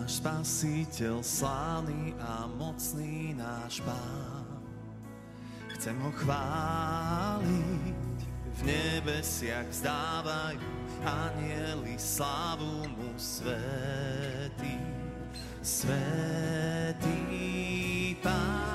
náš Spasiteľ, slávny a mocný náš Pán. Chcem ho chváliť, v nebesiach vzdávajú anjeli slávu mu svätý, svätý Pán.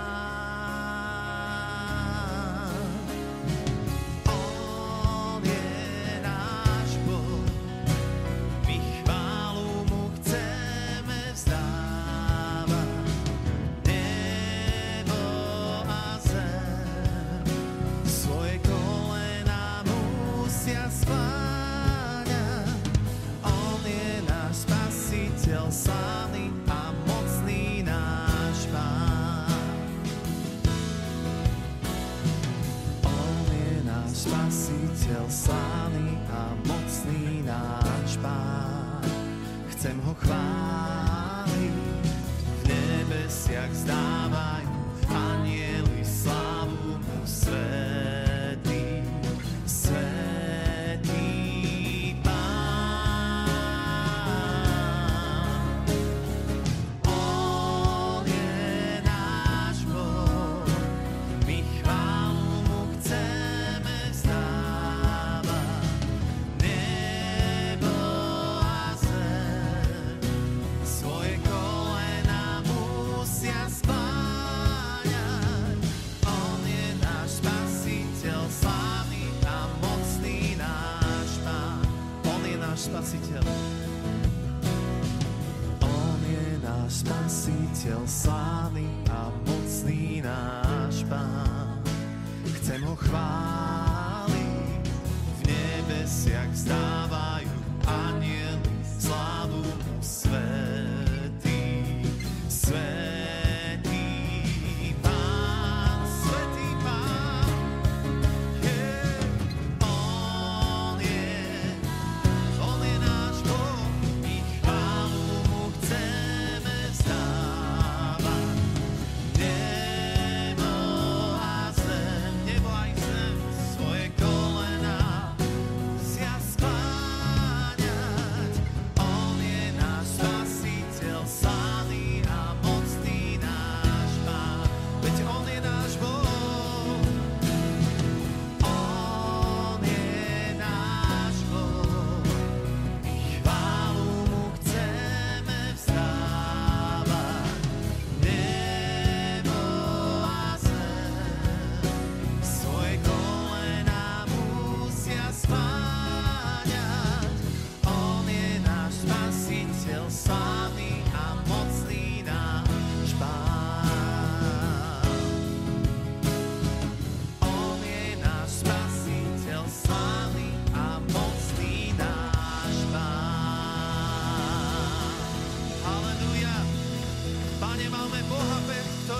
Slávny a mocný náš Pán. On je náš Spasiteľ, slávny a mocný náš Pán. Chcem ho chváliť, v nebesiach vzdávajú anjeli slávu mu svätý, svätý Spasiteľ. On je náš Spasiteľ, slávny a mocný náš Pán. Chcem ho chváliť, v nebesiach vzdávajú anjeli slávu mu svätý, svätý Pán, svätý Pán. Slávny